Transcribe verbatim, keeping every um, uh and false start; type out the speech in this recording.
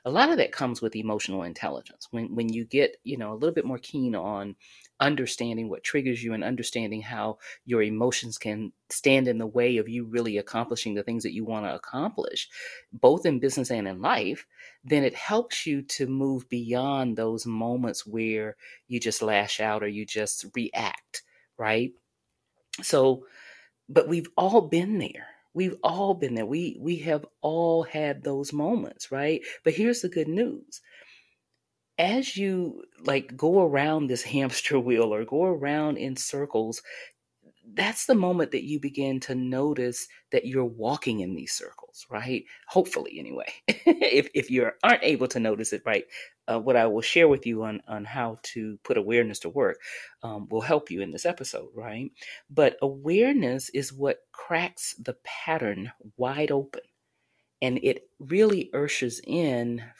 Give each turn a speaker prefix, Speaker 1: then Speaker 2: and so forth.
Speaker 1: A lot of that comes with emotional intelligence. When when you get, you know, a little bit more keen on understanding what triggers you and understanding how your emotions can stand in the way of you really accomplishing the things that you want to accomplish, both in business and in life, then it helps you to move beyond those moments where you just lash out or you just react, right? So, but we've all been there. We've all been there. We we have all had those moments, right? But here's the good news. As you like go around this hamster wheel or go around in circles, that's the moment that you begin to notice that you're walking in these circles, right? Hopefully, anyway. if if you aren't able to notice it, right, uh, what I will share with you on on how to put awareness to work um, will help you in this episode, right? But awareness is what cracks the pattern wide open, and it really ushers in